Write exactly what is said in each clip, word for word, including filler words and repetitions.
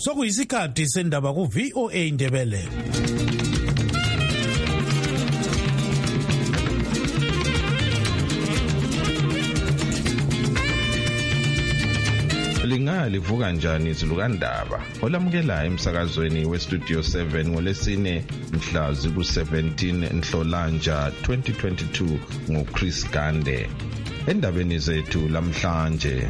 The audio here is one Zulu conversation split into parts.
Sokuyisikhathi sendaba ku V O A Ndebele. Lingalivuka njani izilukandaba olamukela emsakazweni weStudio seven ngolesine mhla ziku seventeen Nhlolanja twenty twenty-two ngoChris Gande. Endabeni zethu lamhlanje,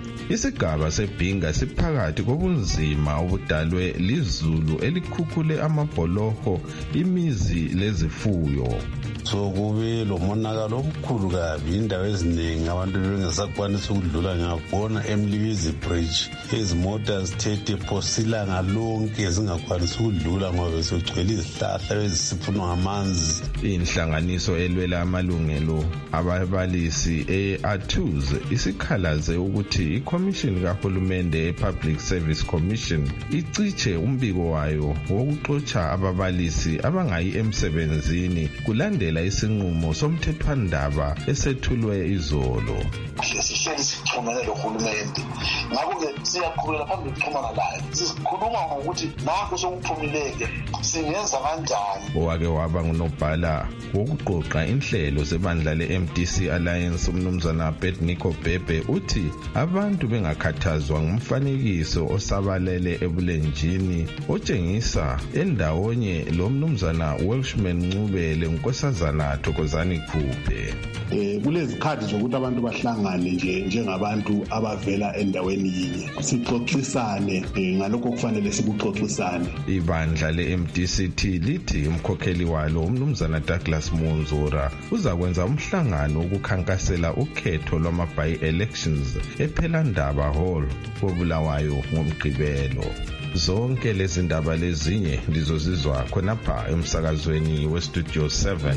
isigaba sebhinga siphakathi kobunzima obudalwe lizulu elikhukhule amabholoho, imizi lezifuyo. So kube lo monakalo omkhulu kabi, indawo eziningi abantu bengasakwanisa ukudlula. Ngiyabona eMlibizi Bridge izimota zithethe phosila lonke zingakwanisa ukudlula ngoba sekugcwele izihlahla ezisiphunwa ngamanzi. Inhlanganiso elwela amalungelo ababalisi e-Athuz isikhalaze ukuthi iCommission kahulumende e-Public Service Commission iciche umbiko wayo wokuxotsha ababalisi abangayi emsebenzini kulandela isinqumo somthethwandaba esethulwe izolo. Sihleli sixhumene lohulumende, ngakho-ke siyaqhubeka phambili ukuxhumana layo, sikhuluma ngokuthi nakho sokuphumileke singenza kanjani. Owake waba ngunobhala wokuqoqa inhlelo zebandla le-M D C Alliance umnumzana Abednego Bhebhe uthi abantu bengakhathazwa ngumfanekiso osabalele ebulenjini otshengisa endawonye lo mnumzana Welshman Ncubele Nkosazana Thokozani Khuphe. Eh kulezikhathi zokuthi abantu bahlangane nje njengabantu abavela endaweni yinye sixoxisane ngalokho kufanele sikuxoxisane. Ibandla le-M D C T lithi umkhokheli walo umnumzana Douglas Munzura uzakwenza umhlangano ukukhankasela ukhetho lwama-by-elections ePhelandaba Hall koBulawayo ngoMgqibelo. Zonke lezi ndaba lezinye lizozizwa khonapha emsakazweni weStudio seven.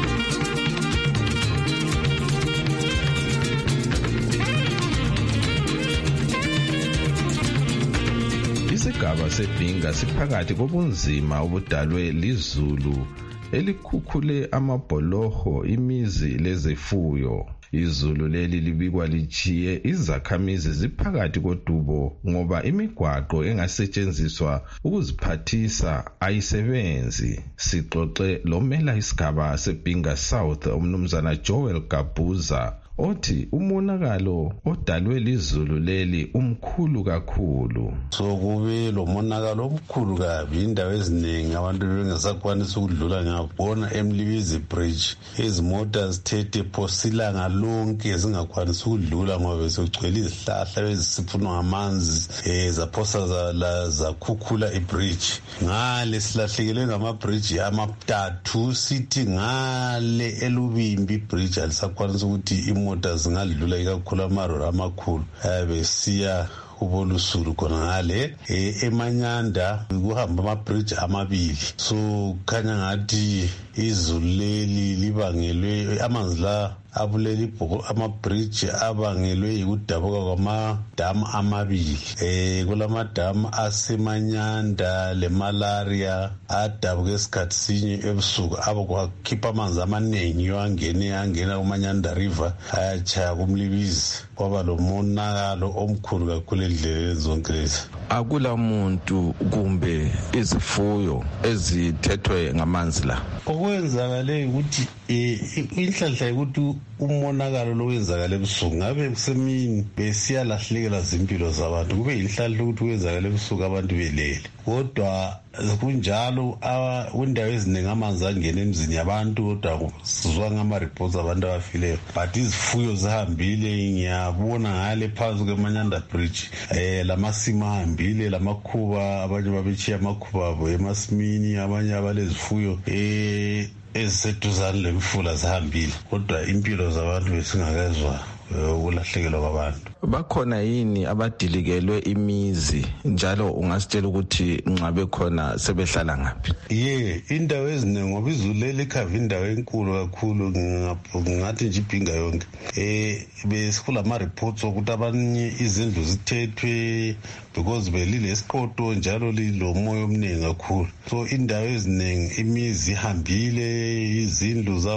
Isigaba sebhinga siphakathi kobunzima obudalwe lizulu elikhukhule amabholoho, imizi lezifuyo. Izulu leli libikwa lichiye izakhamizi ziphakathi kodubo ngoba imigwaqo engasetshenziswa ukuziphathisa ayisebenzi. Sixoxe lomela isigaba sebhinga South umnumzana Joel Gabuza othi umonakalo odalwe lizulu leli umkhulu kakhulu. So kube lo monakalo omkhulu kabi, indawo eziningi abantu bengasakwanisa ukudlula. Ngiyabona eMlibizi Bridge izimota zithethe phosila lonke zingakwanisa ukudlula ngoba sekugcwele izihlahla ezisiphunwa ngamanzi eh zaphosa za zakhukhula ibridge. Ngale silahlekelwe ngamabridge amathathu, sithi ngale eLubimbi Bridge alisakwanisa ukuthi imoto zingadlula ikakhulu amaroli amakhulu besiya ubolusulu khona ngale eManyanda kuhamba amabridge amabili. So khanya ngathi izulu leli libangelwe amanzi la abuleli ibhoko amabridge abangelwe yikudabuka kwamadamu amabili. Eh kulamadamu aseManyanda leMalaria adabuka esikhathi sinye ebusuku abakwakhipha amanzi amaningi yoangene angena kuManyanda River ayachaya kuMlibizi. Kwaba lo monakalo omkhulu kakhulu endleleni zonke lezi. Akula muntu kumbe izifuyo ezithethwe ngamanzi la. Okwenzakale ukuthi inhlanhla ukuthi umonakalo lo wenzakala ebusuku ngabe kusemini besiyalahlekela izimpilo zabantu, kube inhlanhla ukuthi wenzakala ebusuku abantu belele. Kodwa kunjalo indawo eziningi amanzi angena emzini yabantu, kodwa sizwa ngama-reports abantu abafileyo. But izifuyo zihambile, ngiyabona ngale phansi kweManyanda Bridge eh lamasima ahambile, lamakhuba abanye babechiya amakhuba abo emasimini, abanye abalezifuyo eh eziseduzane lemfula zihambile, kodwa impilo zabantu besingakezwa ukulahlekelwa kwabantu. Bakhona yini abadilikelwe imizi njalo ungasitshela ukuthi ncabe khona sebehlala ngaphi? Ye indawo eziningi ngoba izulu lelikhava indawo enkulu kakhulu, ngathi nje ibhinga yonke eh besikulama reports ukuthi abanye izindlu zithethwe because belile esiqoto njalo lilomoya omningi kakhulu. So indawo eziningi imizi ihambile, izindlu zavu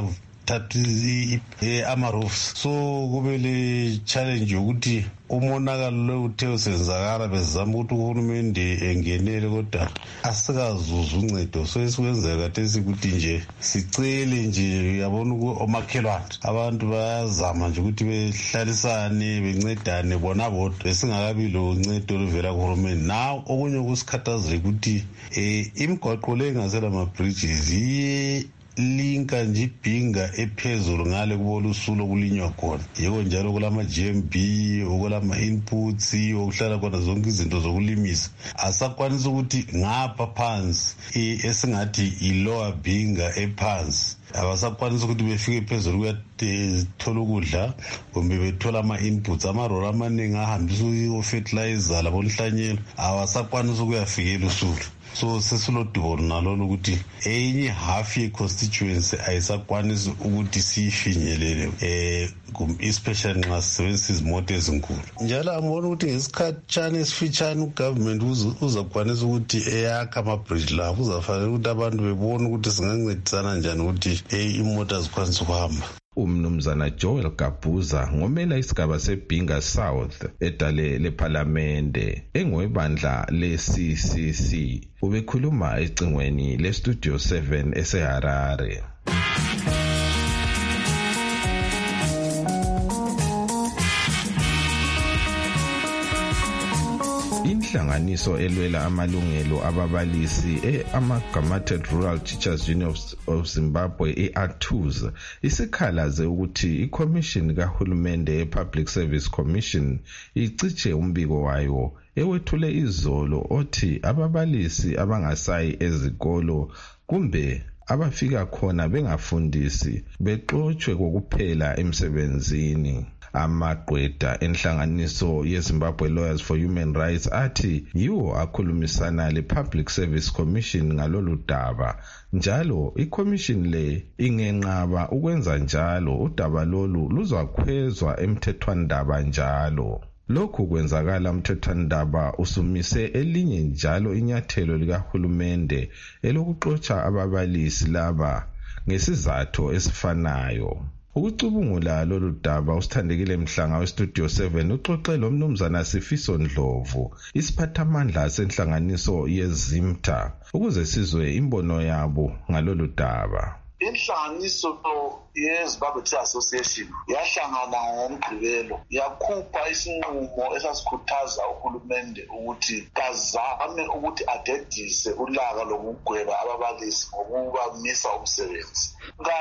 bathathu ama-roofs. So kube le challenge yokuthi umonakalo lo uthe usenzakala bezama ukuthi uhulumende engenele kodwa asikazuza uncedo. So esikwenzeka kathesi ukuthi nje sicele nje yabona omakhelwane abantu bayazama nje ukuthi behlalisane bencedane bona bodwa besingakabi lo uncedo oluvela kuhulumende. Naw okunye kusikhathazile ukuthi um imigwaqo le engasela ama-bridges iye linka nje ibhinga ephezulu ngale kubola usulo kulinywa khona. Yiko njalo kulama-G M B okulama-inputs okuhlala khona zonke izinto zokulimisa asakwanisa ukuthi ngapha phansi esingathi i-lower bhinga ephansi abasakwanisa ukuthi befike phezulu kuyathola ukudla kumbe bethola ama-inputs. Amaroli amaningi ahambisa o-fertilizer labonhlanyelo awasakwanisa ukuyafikela usulu. So sesilodibolo nalolo ukuthi enye half ye-constituency ayisakwanisi ukuthi siyifinyelele eh especially nxa sisebenzisa izimoto ezinkulu. Njalo ambona ukuthi ngesikhatshana esifitshane ugovernment uzakwanisa ukuthi eyakha ama-bridge lawo uzafanele ukuthi abantu bebone ukuthi singancedisana njani ukuthi imoto zikwanisa ukuhamba. Umnumzana Joel Gabuza ngomela isigaba seBhinga South edale lePhalamende engwebandla le-C C C ubekhuluma ecingweni le-Studio seven eseHarare. Inhlanganiso elwela amalungelo ababalisi e-Amalgamated Rural Teachers Union of Zimbabwe e-A T U Z isikhalaze ukuthi iCommission kahulumende ye-Public Service Commission iciche umbiko wayo ewethule izolo othi ababalisi abangasayi ezikolo kumbe abafika khona bengafundisi bexotshwe kokuphela emsebenzini. Amagqwetha enhlanganiso yeZimbabwe Lawyers for Human Rights athi yiwo akhulumisana le-Public Service Commission ngalolu daba, njalo iCommission le ingenqaba ukwenza njalo udaba lolu luzakhwezwa emthethwandaba njalo. Lokhu kwenzakala umthethwandaba usumise elinye njalo inyathelo likahulumende elokuxotsha ababalisi laba ngesizathu esifanayo. Ukucubungula lolu daba usithandekile Mhlanga weStudio seven uxoxe lo mnumzana Sifiso Ndlovu isiphathamandla senhlanganiso yeZimta ukuze sizwe imbono yabo ngalolu daba. Inhlanganiso yeZimbabwe Tea Association yahlangana ngoMgqibelo yakhupha isinqumo esasikhuthaza uhulumende ukuthi kazame ukuthi adedise ulaka lokugweba ababalisi ngokubamisa umsebenzi.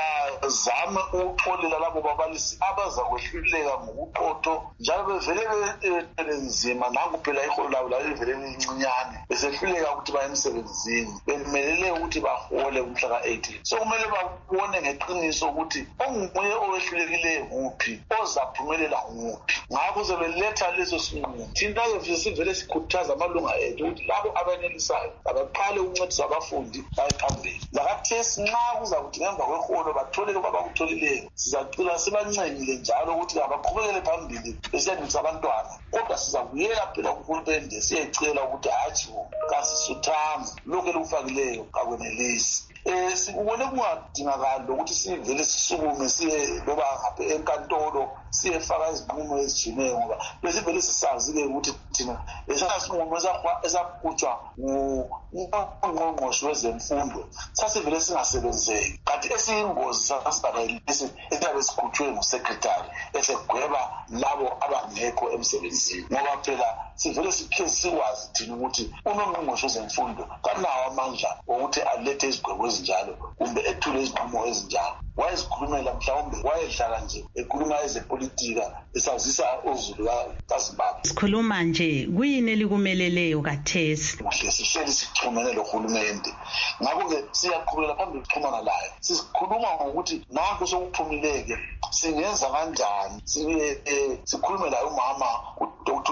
Kazame ukuxolela labo babalisi abaza kwehluleka ngokuqotho njalo bevele benzima nangu phela iholo labo lavele lincinyane besehluleka ukuthi baye emsebenzini bemelele ukuthi bahole kumhla ka-eighteen. So kumele babone ngeqiniso ukuthi onguye owehlulekileyo nguphi ozaphumelela nguphi. Ngakho sebeletha leso sinqumo thina-ke sivele sikhuthaza amalunga ethu ukuthi labo abenelisayo abaqale ukuncedisa abafundi baye phambili. Lakathesi nxa kuza kuthi ngemva kweholo batholele kwabakutholileyo sizacela sibancengile njalo ukuthi abaqhubekele phambili besiyandisa abantwana, kodwa sizakuyela phela kuhulumende siyayicela ukuthi hatshi kasisuthanga lokhu elikufakileyo kakwenelisi. Eh sikubone kungadingakali ukuthi sivele sisukume siye loba ngapha enkantolo siyefaka izinqumo ezijineyo ngoba besivele sisazi-ke ukuthi thina esasinqumo esakhutshwa ngungqongqoshe wezemfundo sasivele singasebenzeki, kanti esiyingozi sasidaba lesi esiyabe sikhutshwe ngusekretari esegweba labo abangekho emsebenzini, ngoba phela sivele sikhe sikwazi thina ukuthi unongqongqoshe wezemfundo kanawo amandla wokuthi alethe izigwebo ezinjalo kumbe ethule izinqumo ezinjalo. Wayezikhulumela mhlawumbe wayedlala nje ekhuluma ezepolitika esazisa uzulu kaZimbabwe. Sikhuluma nje kuyini elikumeleleyo kathesi? Kuhle sihleli sixhumene lohulumende, ngakho-ke siyaqhubekela phambili ukuxhumana layo. Sikhuluma ngokuthi nanku sokuphumileke singenza kanjani, sikhulume layo umama uDoctor Ndlovu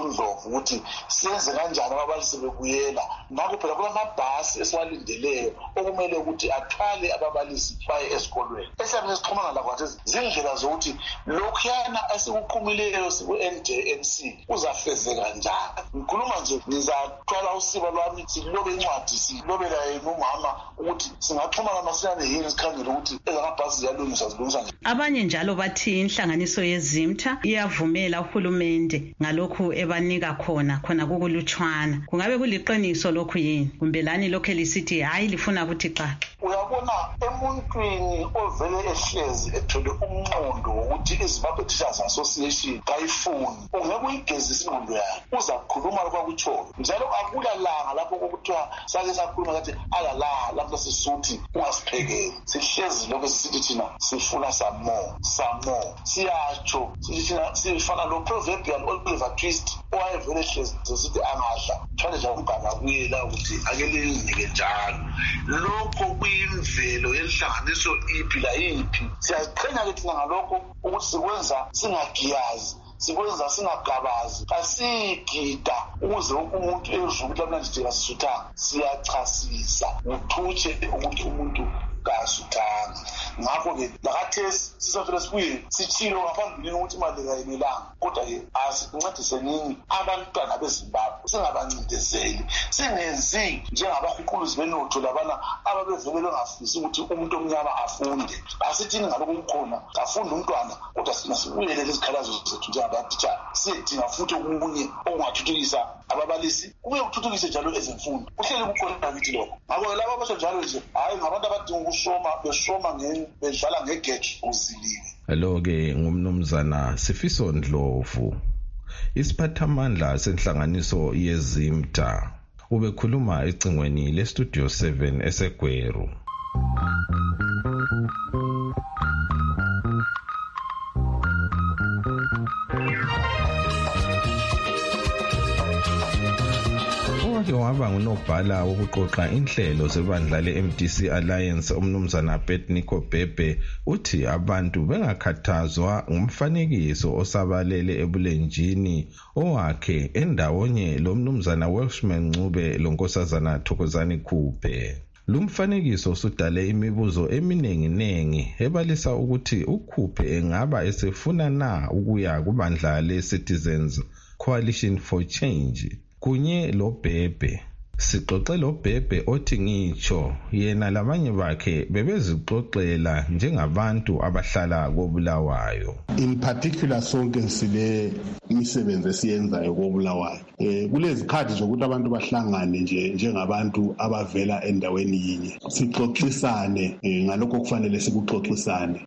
ukuthi siyenze kanjani ababalisi bekuyela. Ngakho phela kulamabhasi esiwalindeleyo okumele ukuthi athwale ababalisi baye esikolweni. Esiyabe sixhumana lakho zindlela zokuthi lokhuyana esikuqhumileyo siku-N J N C uzafezeka njani. Ngikhuluma nje ngizathwala usiba lwami silobe incwadi silobela yena umama ukuthi singaxhumana masinyane yini sikhangele ukuthi ezamabhasi ziyalungiswa zilungiswa njani. Abanye njalo bathi inhlanganiso yeZimta iyavumela uhulumende ngalokhu ebanika khona khona kukulutshwana. Kungabe kuliqiniso lokhu yini kumbe lani lokho elisithi hayi lifuna ukuthi xa? Uyabona emuntwini ovele ehlezi ethole umqondo wokuthi iZimbabwe Teachers Association kayifuni ungeke uyigezise ingqondo yakhe uzakhuluma lokho akutshoyo. Njalo akula langa lapho kokuthiwa sake sakhuluma kathi alala lapho sisuthi ungasiphekeli. Sihlezi lokho sisithi thina sifuna some more some more siyatsho sithi thina sifana lo proverbial Oliver Twist owayevele ehlezi sithi angadla thwale nje umganga kuyela ukuthi akelinike njalo. Lokho kuyimvelo yenhlanganiso iphi la yiphi. Siyaziqhenya ke thina ngalokho ukuthi sikwenza singagiyazi sikwenza singagabazi kasigida ukuze umuntu ezwe ukuthi amnandi kasisuthanga. Siyachasisa uthutshe ukuthi umuntu kasuthanga. Ngakho-ke lakathesi sisafela sibuye sitshilo ngaphambilini ukuthi imali kayinelanga. Kodwa-ke asincedisenini abantwana beZimbabwe singabancindezeli singenzi njengabahuquluzi benotho labana ababevele bengafisi ukuthi umuntu omnyama afunde. Asithini ngalokho kukhona afunde umntwana kodwa sina sibuyele lezikhalazo zethu njengabatitsha siyedinga futhi okunye okungathuthukisa ababalisi kubuye kuthuthukise njalo ezemfundo. Kuhleli kukhona kithi lokho. Ngakho laba abasho njalo nje hayi ngabantu abadinga ukusoma besoma bedlala ngegeji uziliwe. Lo-ke ngumnumzana Sifiso Ndlovu, isiphathamandla senhlanganiso yeZimta, ubekhuluma ecingweni lestudio seven eseGweru. Owake waba ngunobhala wokuqoqa inhlelo zebandla le-M D C Alliance umnumzana Petnico Bebe uthi abantu bengakhathazwa ngumfanekiso osabalele ebulenjini owakhe endawonye lomnumzana Welshman Ncube lonkosazana Thokozani Khuphe. Lumfanekiso usudale imibuzo eminenginengi ebalisa ukuthi uKhuphe engaba esefuna na ukuya kubandla le-Citizens Coalition for Change kunye lo Bebe. Sixoxe lo Bebe othi ngitsho yena labanye bakhe bebezixoxela njengabantu abahlala koBulawayo. In particular sonke sile imisebenzi esiyenzayo koBulawayo. Eh kulezikhathi zokuthi abantu bahlangane nje njengabantu abavela endaweni yinye. Sixoxisane ngalokho kufanele sikuxoxisane.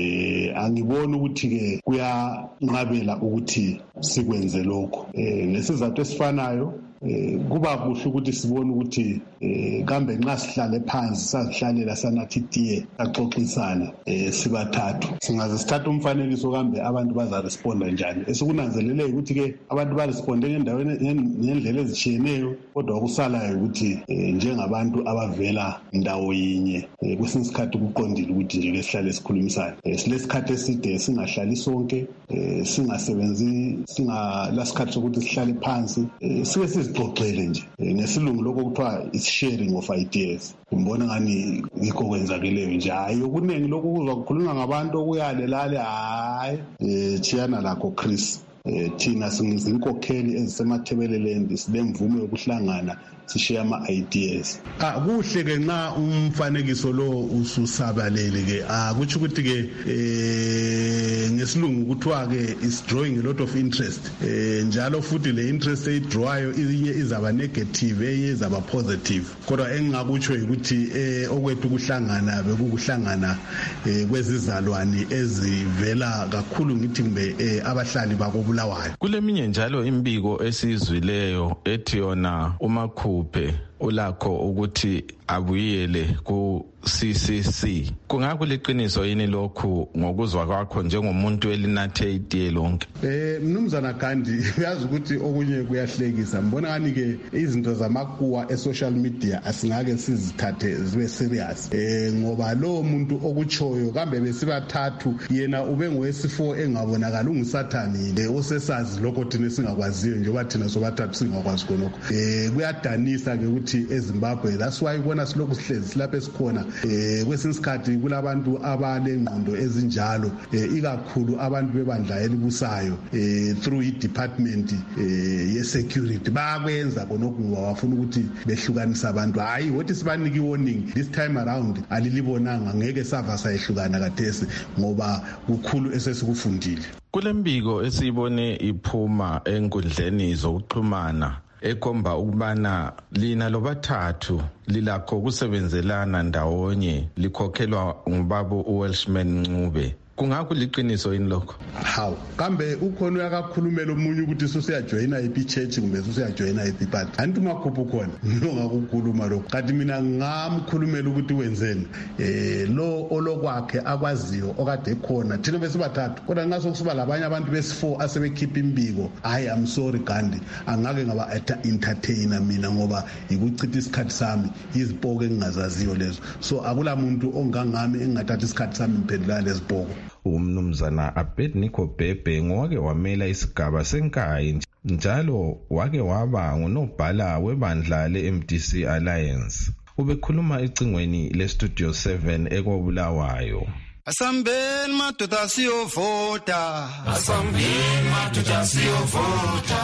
Eh angiboni ukuthi ke kuyanqabela ukuthi sikwenze lokho. Eh ngesizathu esifanayo Eh kuba kuhle ukuthi sibone ukuthi eh kambe nxa sihlale phansi sazihlalela sanathi tiye axoxisana eh sibathathu singaze sithatha umfanekiso kambe abantu baza responda njani. Esikunanzelele ukuthi ke abantu ba responde endaweni ngendlela ezitshiyeneyo kodwa kusalayo ukuthi njengabantu abavela ndawo yinye kusinsikhathi kuqondile ukuthi nje sihlale sikhulumisana. Silesikhathi eside singahlali sonke singasebenzi singalasikhathi sokuthi sihlale phansi sibe sizixoxele nje nesilungu lokho kuthiwa is sharing of ideas. Ngibona ngani yikho kwenzakeleyo nje hayi okuningi lokho kuzwa kukhulunywa ngabantu okuyale lale hayi eh thiyana lakho Chris eh thina singizinkokheli ezisemathebeleleni silemvume yokuhlangana sishiya ama-ideas. Ah kuhle ke nxa umfanekiso lo ususabalele ke akutsho ukuthi ke eh ngesilungu kuthiwa ke is drawing a lot of interest. Eh njalo futhi le interest eyidrawayo iye izaba negative eye izaba positive. Kodwa engingakutsho ukuthi eh okwethu kuhlangana bekukuhlangana eh kwezizalwane ezivela kakhulu ngithi kumbe abahlali bakoBulawayo. Kuleminye njalo imbiko esizwileyo ethi yona uMakhuphe ulakho ukuthi abuyele ku C C C. Kungakuliqiniso yini lokhu ngokuzwa kwakho njengomuntu elinathe itiye lonke? Eh mnumzana Gandhi uyazi ukuthi okunye kuyahlekisa. Mbona ngani ke izinto zamakuwa e-social media asingake sizithathe zibe serious. Eh ngoba lo muntu okuchoyo kambe besibathathu yena ube ngowesifo engabonakala ungusathani le osesazi lokho thina singakwaziyo njengoba thina sobathathu singakwazi konokho. Eh kuyadanisa ke ukuthi eZimbabwe that's why ubona silokhu sihlezi silapha esikhona eh kwesinye isikhathi kulabantu abalengqondo ezinjalo ikakhulu abantu bebandla elibusayo eh through i-department eh ye-security bakwenza konokho wafuna ukuthi behlukanisa abantu. Hayi wothi sibanike warning this time around alilibonanga ngeke sava sayehlukana kathesi ngoba kukhulu esesikufundile. Kulembiko esiyibone iphuma enkundleni zokuxhumana ekomba ukubana lina lobathathu lilakho kusebenzelana ndawonye likhokhelwa ngubaba uWelshman Ncube. Kungakuliqiniso yini lokho? How kambe ukhona uyakakhulumela umunye ukuthi susiyajoyina iphi church kumbe susiyajoyina iphi party? Anti makhuphu khona nongakukhuluma lokho. Kanti mina ngamkhulumela ukuthi wenzeni eh lo olokwakhe akwaziyo okade khona thina besibathathu kodwa ngaso kusuba labanye abantu besi-four asebekhipha imbiko. I am sorry Gandhi angake ngaba entertainer mina ngoba ikuchitha isikhathi sami izipoke engingazaziyo lezo. So akula muntu ongangami engingathatha isikhathi sami imphendula lezibhoko. Umnumzana Abednego Bhebhe ngowake wamela isigaba senkayi njalo wake waba ngunobhala webandla le-M D C Alliance. Ubekhuluma ecingweni le-Studio seven ekobulawayo. Asambeni madoda siyovota, asambeni madoda siyovota,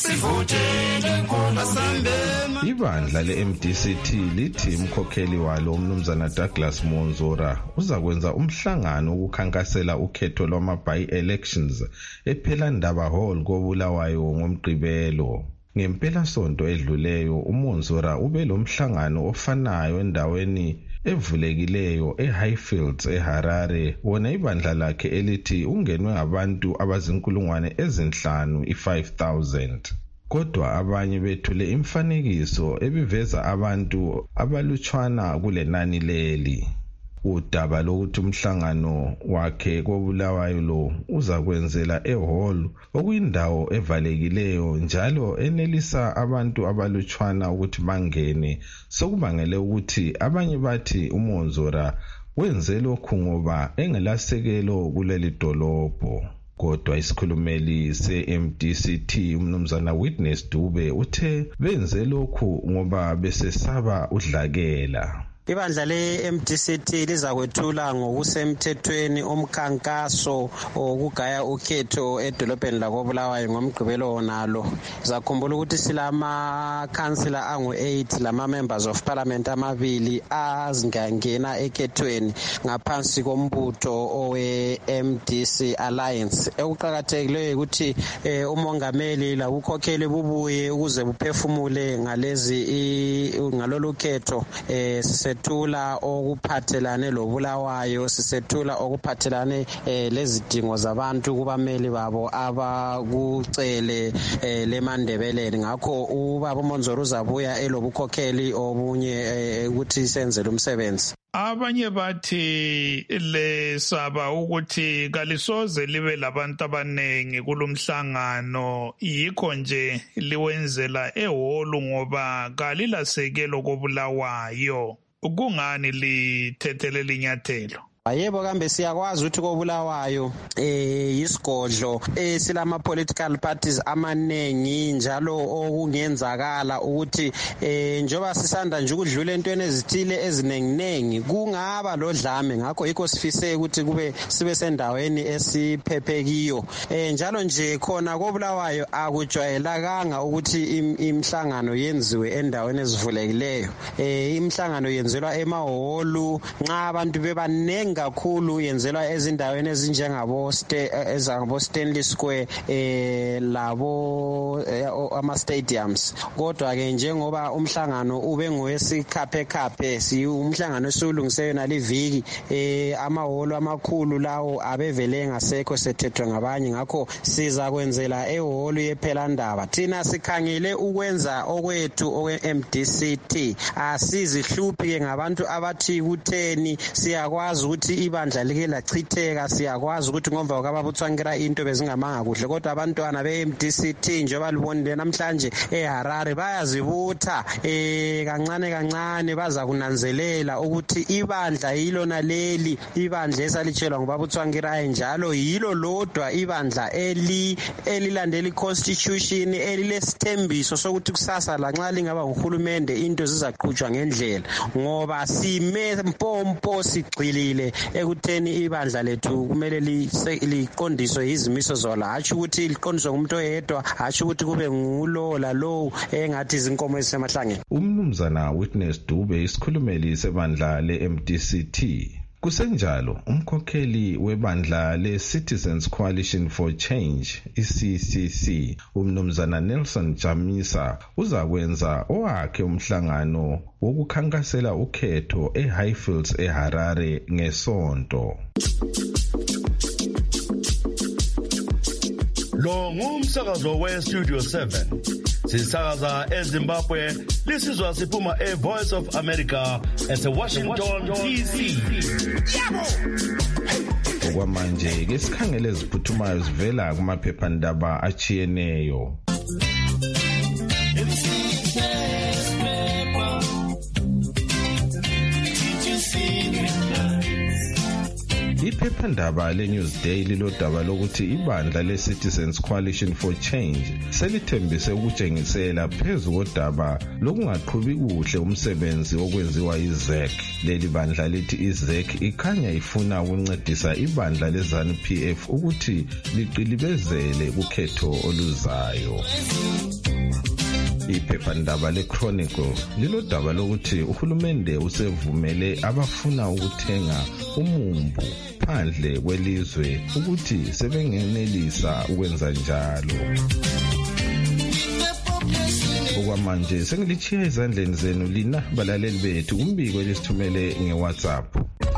sivotele inkolo. Asambeni ibandla le-M D C T lithi umkhokheli walo umnumzana Douglas Monzora uzakwenza umhlangano ukukhankasela ukhetho lwama-by-elections ePhelandaba Hall kobulawayo ngoMgqibelo. Ngempela sonto edluleyo uMonzora ube lo mhlangano ofanayo endaweni evulekileyo eHighfields eHarare wona ibandla lakhe elithi ungenwe abantu abazinkulungwane ezinhlanu i-five thousand. Kodwa abanye bethule imfanekiso ebiveza abantu abalutshwana kulenani leli. Udaba lokuthi umhlangano wakhe kobulawayo lo uzakwenzela ehall okuyindawo evalekileyo njalo enelisa abantu abalutshwana ukuthi bangene sokubangele ukuthi abanye bathi uMonzora wenze lokhu ngoba engelasekelo kuleli dolobho. Kodwa isikhulumeli se-M D C T umnumzana Witness Dube uthe benze lokhu ngoba besesaba udlakela. Ibandla le-M D C T lizakwethula ngokusemthethweni umkhankaso okugaya ukhetho edolobheni lakobulawayo ngomgqibelo nalo. Zakhumbula ukuthi silama councillor angu eight lama members of parliament amabili azingangena ekhethweni ngaphansi kombutho owe M D C Alliance. Okuqhakathekileyo ukuthi umongameli lakukhokheli bubuye ukuze buphefumule ngalezi ngalolu khetho eh sisethula okuphathelane lobulawayo, sisethula okuphathelane eh, lezidingo zabantu kubameli babo abakucele eh, leMandebeleni. Ngakho ubaba uMonzora uzabuya elobukhokheli obunye ukuthi eh, senzele umsebenzi. Abanye bathi lesaba ukuthi kalisoze libe labantu abanengi kulomhlangano yikho nje liwenzela eholu ngoba kalilasekelo kobulawayo. Kungani lithethe linyathelo? Yebo kambe siyakwazi ukuthi kobulawayo eh isigodlo eh silama political parties amanengi njalo okungenzakala ukuthi eh njoba sisanda nje ukudlula entweni ezithile ezinenginengi kungaba lodlame. Ngakho yikho sifise ukuthi kube sibe sendaweni esiphephekio eh njalo nje khona kobulawayo akujwayelakanga ukuthi imhlangano yenziwe endaweni ezivulekileyo. Eh imhlangano yenzelwa emahholu nxa abantu bebanengi kakhulu yenzelwa ezindaweni ezinjengabo ezangabo Stanley Square eh labo ama stadiums. Kodwa ke njengoba umhlangano ube ngowesikhape khaphe, si umhlangano esulungise yona liviki, eh amaholo amakhulu lawo abevele ngasekho sethethwe ngabanye, ngakho siza kwenzela eholo yephelandaba. Thina sikhangele ukwenza okwethu okwe M D C T, asizihluphi ke ngabantu abathi kutheni. Siyakwazi ukuthi ibandla like lachitheka, siyakwazi ukuthi ngomva kwababuthwankira into bezingamanga kuhle, kodwa abantwana be M D C T njengoba libonile namhlanje eHarare bayazibutha eh kancane kancane, baza kunanzelela ukuthi ibandla yilona leli, ibandla esalitshelwa ngobabuthwankira njalo yilo lodwa ibandla eli elilandela iconstitution, elilesithembiso sokuthi kusasa lanxa lingaba uhulumende into zizaqhutshwa ngendlela, ngoba sime mpompo sigxilile ekutheni ibandla lethu kumele liqondiswe izimiso zola, hathi ukuthi liqondiswe ngumuntu oyedwa, hathi ukuthi kube ngulo lalo engathi izinkomo ezisemahlangeni. Umnumzana Witness Dube isikhulumeli sebandla le-M D C T. Kusenjalo, umkhokheli webandla le-Citizens Coalition for Change, I-C C C, umnumzana Nelson Jamisa, uzakwenza owakhe umhlangano wokukhankasela ukhetho eHighfields eHarare ngesonto. Lo ngumsakazo we-Studio seven. Sisakaza eZimbabwe, lisizwa siphuma e-Voice of America ese-Washington D C. Okwamanje ke sikhangele eziphuthumayo zivela kumaphephandaba achiyeneyo. Iphephandaba le-Newsday lilodaba lokuthi ibandla le-Citizens Coalition for Change selithembise ukutshengisela phezu kodaba lokungaqhubi kuhle umsebenzi okwenziwa i-Z E C. Leli bandla lithi i-Z E C ikhanya ifuna ukuncedisa ibandla le-ZANU P F ukuthi liqilibezele ukhetho oluzayo. Iphephandaba le-Chronicle lilodaba lokuthi uhulumende usevumele abafuna ukuthenga umumbu phandle kwelizwe ukuthi sebengenelisa ukwenza njalo. Okwamanje sengilichiya ezandleni zenu lina balaleli bethu umbiko elisithumele nge-WhatsApp.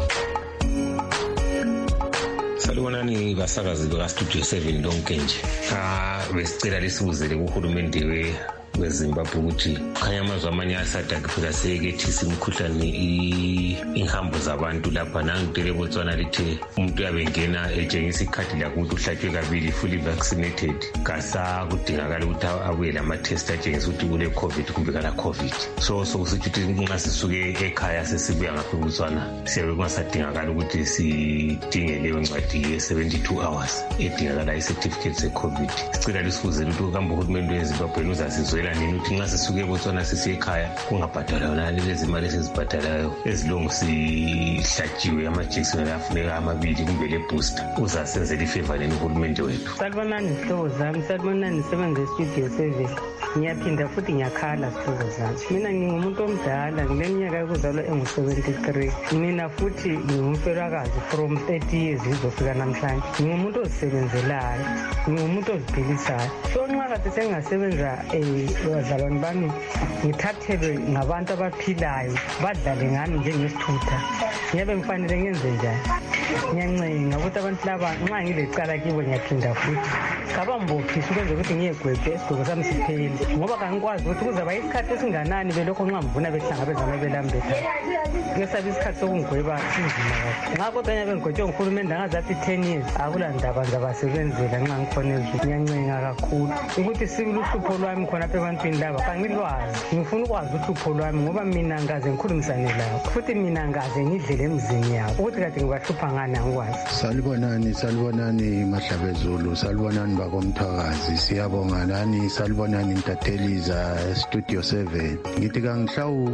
Salibonani basakazi baka-Studio seven lonke nje. Ah besicela lisibuzele kuhulumende we weZimbabwe ukuthi khanya amazwe amanye asadakifika sekethisa imikhuhlane inhambo zabantu lapha. Nangitele eBotswana lithe umuntu uyabengena etshengisa ikhadi lakho ukuthi uhlatshwe kabili fully vaccinated, kasakudingakala ukuthi abuye lama-test atshengisa ukuthi kule covid kumbe kala covid. So sokusitsho ukuthi nxa sisuke ekhaya sesibuya ngapha eBotswana siyabe kungasadingakala ukuthi sidinge leyo ncwadi ye-seventy-two hours edingakala i-certificate se-covid. Sicela lisifuzele ukuthi kambe uhulumende weZimbabwe uzasizwela nini ukuthi nxa sisuke eBotswana sisiye ekhaya kungabhadalwa yona lezi mali esizibhadalayo ezilongu sihlatshiwe amajekiseni afuneka amabili kumbe le-booster. Uzasenzela ifavor nini uhulumende wethu. Salibonani zihlobo zami, salibonani nisebenza e-Studio seven. Ngiyaphinda futhi ngiyakhala zihlobo zami. Mina ngingumuntu omdala, ngileminyaka yokuzalwa engu-seventy-three. Mina futhi ngingumfelokazi from thirty years izofika namhlanje. Ngingumuntu ozisebenzelayo, ngingumuntu oziphilisayo. So nxa kade sengingasebenza abazalwane bami ngithathelwe ngabantu abaphilayo badlale ngami njengesithutha, ngiyabe ngifanele ngenze njani? Ngiyancenga ukuthi abantu laba nxa ngilecala kibo ngiyaphinda futhi kabambophisa ukwenza ukuthi ngiyegwebhe esigqoko sami siphele, ngoba kangikwazi ukuthi kuzaba isikhathi esinganani belokho nxa ngivuna behlangabezana belambetha. Ngesaba isikhathi sokungigweba sinzima kakhulu. Nxa kodwa nyabe ngigwetshwe nguhulumende angazathi ten years akula ndaba ngizabasebenzela nxa ngikhona ezweni. Ngiyancenga kakhulu ukuthi sibili uhlupho lwami khona apha ebantwini laba, kangilwazi. Ngifuna ukwazi uhlupho lwami ngoba mina ngaze ngikhulumisane lawo, futhi mina ngaze ngidlele emzini yabo ukuthi kade ngibahlupha ngani angikwazi. Salibonani, salibonani Mahlabezulu, salibonani bakomthakazi, siyabonga nani, salibonani Ntatheliza Studio seven. Ngithi kangihlawu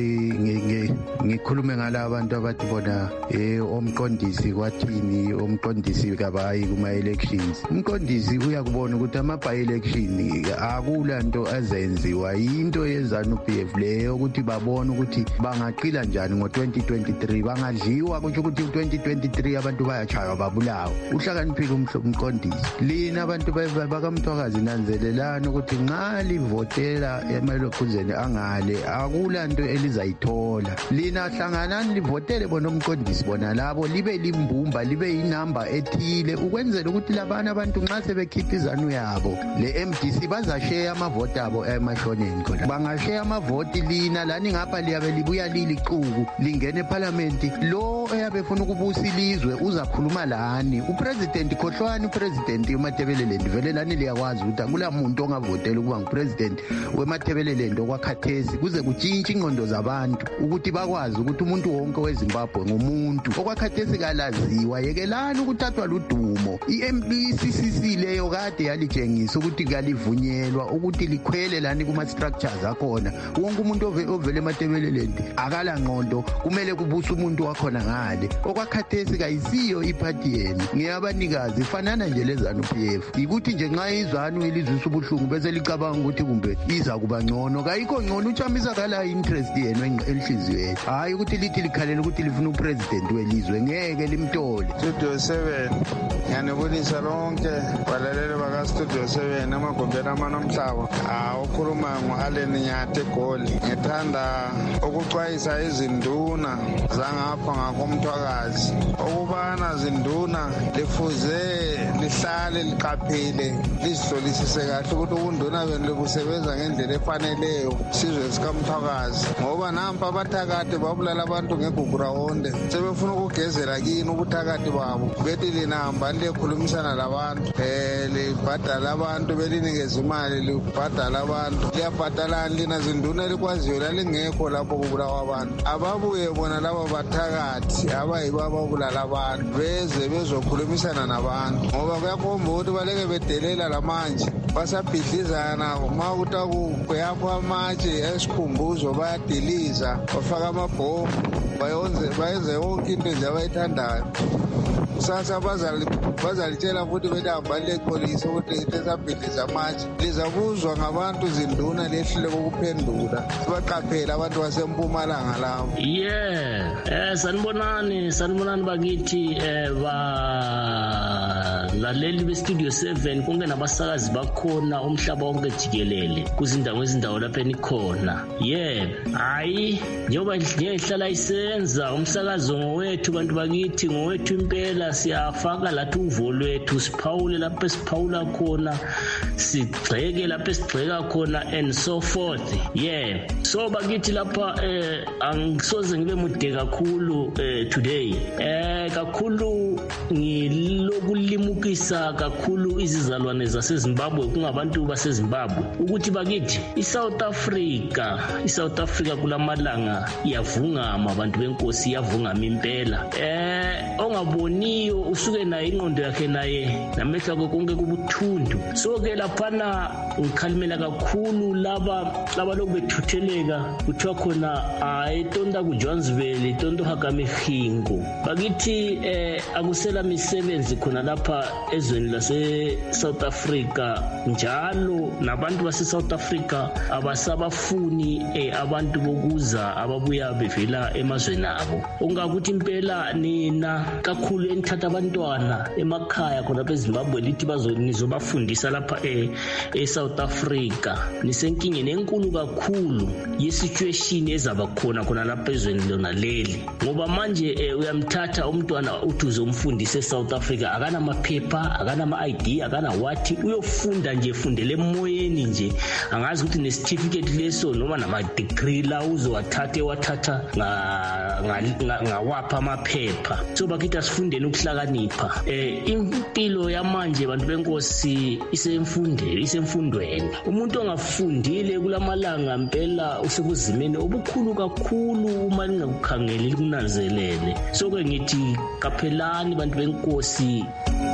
ngikhulume ngala abantu abathi bona eh omqondisi kwathini, omqondisi kabayi kuma elections. Umqondisi uyakubona ukuthi ama by election akulanto azenziwa into yeZANU P F leyo ukuthi babone ukuthi bangaqila njani ngo twenty twenty-three, bangadliwa ukuthi ukuthi twenty twenty-three three abantu bayachaywa babulawa. Uhlakaniphile umqondisi. Lina abantu bakamthwakazi nanzelelana ukuthi nxa livotela emalokuzeni angale akulanto elizayithola. Lina hlanganani livotele bona umqondisi bona labo libe limbumba libe inamba ethile ukwenzela ukuthi labana abantu nxa sebekhipha izanu yabo le M D C bazashare amavoti abo emashoneni khona. Bangashare amavoti lina lani ngapha liyabe libuya liliquku lingene eParliament. Lo eyabe efuna ukubusa ilizwe uzakhuluma lani. Upresident Khohlwani upresident uMathebeleland vele lani liyakwazi ukuthi akula muntu ongavotela ukuba ngupresident weMathebeleland okwakhathesi kuze kutshintshe ingqondo zabantu ukuthi bakwazi ukuthi umuntu wonke weZimbabwe ngumuntu. Okwakhathesi kalaziwa yekelani ukuthathwa ludumo. I-M C C C leyo kade yalitshengisa ukuthi kalivunyelwa ukuthi likhwele lani kuma-structures akhona. Wonke umuntu ovele eMathebeleland akala ngqondo kumele kubusa umuntu wakhona ngale. Okwakhathesi kayisiyo iphathi yenu. Ngiyabanikazi ifanana nje lezanu P F. Ikuthi nje nxa izanu ilizwisa ubuhlungu bese licabanga ukuthi kumbe iza kuba ngcono. Kayikho ngcono uchamisa kala interest yenu enhliziyweni. Hayi ukuthi lithi likhalela ukuthi lifuna upresident welizwe ngeke limtole. Studio seven ngiyanibulisa lonke balaleli baka Studio seven amagombela amanomhlaba. Ah ukhuluma ngo-Allen Nyate Goli. Ngithanda ukuxwayisa izinduna zangapha ngakomthwakazi ukubana zinduna lifuze lihlale liqaphele lizihlolisise kahle ukuthi unduna benu libusebenza ngendlela efaneleyo sizwe sikamthwakazi ngoba nampa abathakathi babulala abantu ngegugurawonde sebefuna ukugezela kini ubuthakathi babo bethi linahamba liyekhulumisana labantu eh libhadala abantu belinikeza imali libhadala abantu liyabhadalani lina zinduna likwaziyo lalingekho lapho kubulawa abantu ababuye bona laba bathakathi abayibaba babulala abantu beze bezokhulumisana nabantu ngoba kuyakhomba ukuthi baleke bedelela lamanje basabhidlizana uma ukuthi yakho amatshe esikhumbuzo bayadiliza bafaka amabhomu bayonze bayenze yonke into nje abayithandayo. Sasa bazalitshela futhi belihamba lepolisi ukuthi lesabhidliza amatshe lizabuzwa ngabantu zinduna lehlule kokuphendula sibaqaphele abantu basempumalanga labo. Yeah, eh sanibonani sanibonani bakithi eh ba laleli be-Studio seven konke nabasakazi bakhona umhlaba wonke jikelele kuzindawo ezindawo lapha enikhona. Yeah, hayi njengoba ngihlala isenza umsakazo ngowethu bantu bakithi ngowethu impela siyafaka lathi uvo lwethu siphawule lapha siphawula khona sigxeke lapha sigxeka khona and so forth. Yeah, so bakithi lapha eh angisoze ngibe mude kakhulu eh today eh kakhulu ngilokulimukisa kakhulu izizalwane zaseZimbabwe kungabantu baseZimbabwe ukuthi bakithi iSouth Africa iSouth Africa kulamalanga iyavungama abantu benkosi iyavungama impela eh ongaboniyo usuke naye ingqondo yakhe naye namehla akhe konke kubuthundu. So ke laphana ngikhalimela kakhulu laba laba lokubethutheleka kuthiwa khona hayi tonda ku Johannesburg itondo hakamehingo bakithi eh akusela misebenzi khona lapha ezweni lase South Africa njalo nabantu base South Africa abasabafuni eh, abantu bokuza ababuya bevela emazweni abo. Ungakuthi impela nina kakhulu enithatha abantwana emakhaya khona eZimbabwe lithi bazonizobafundisa lapha e, e South Africa nisenkingeni enkulu kakhulu ye-situation ezaba khona khona lapha ezweni lona leli ngoba manje e, uyamthatha umntwana uthi uzomfundisa eSouth Africa akana amaphepha akana ama-I D akana wathi uyofunda nje fundele emoyeni nje angazi ukuthi ne-certificate leso noma nama-degree la uzowathatha ewathatha ngawapha amaphepha. So bakithi asifundeni ukuhlakanipha eh impilo yamanje bantu benkosi isemfundeni isemfundweni. Umuntu ongafundile kulamalanga impela usekuzimeni obukhulu kakhulu uma ningakukhangeli kunanzelele. So ke ngithi kaphelani bantu benkosi.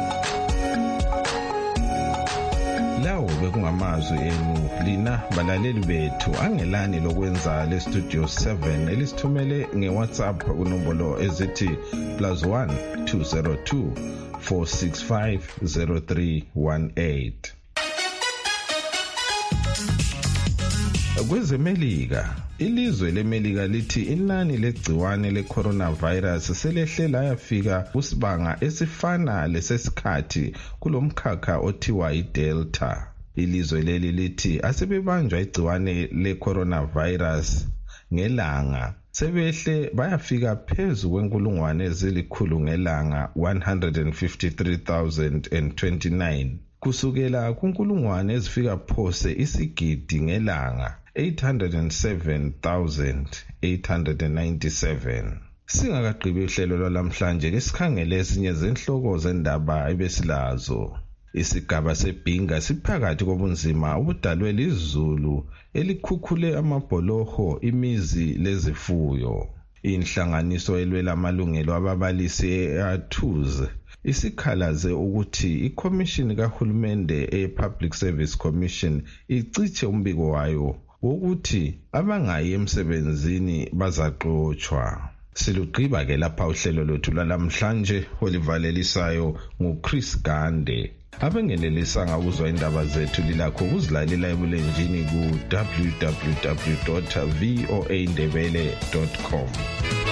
Lawo bekungamazwi enu lina balaleli bethu angelani lokwenza le Studio seven elisithumele ngeWhatsApp kunombolo ezithi plus one two zero two four six five zero three one eight. KwezeMelika Ilizwe leMelika lithi inani legciwane le-coronavirus selehle layafika kusibanga esifana lesesikhathi kulomkhakha othiwa iDelta. Ilizwe leli lithi asebebanjwa igciwane le-coronavirus ngelanga sebehle bayafika phezu kwenkulungwane ezilikhulu ngelanga one hundred fifty-three thousand twenty-nine kusukela kunkulungwane ezifika phose isigidi ngelanga eight hundred seven thousand eight hundred ninety-seven. Singakagqibi uhlelo lwalamhlanje ke sikhangele ezinye zenhloko zendaba ebesilazo. Isigaba seBhinga siphakathi kobunzima obudalwe lizulu elikhukhule amabholoho, imizi lezifuyo. Inhlanganiso elwela amalungelo ababalisi e-Athuze isikhalaze ukuthi iCommission kahulumende e-Public Service Commission iciche umbiko wayo wokuthi abangayi emsebenzini bazaxotshwa. Silugqiba ke lapha uhlelo lwethu lwalamhlanje olivalelisayo nguChris Gande. Abengenelisa ngakuzwa indaba zethu lilakho ukuzilalela ebulenjini ku w w w dot voa ndebele dot com.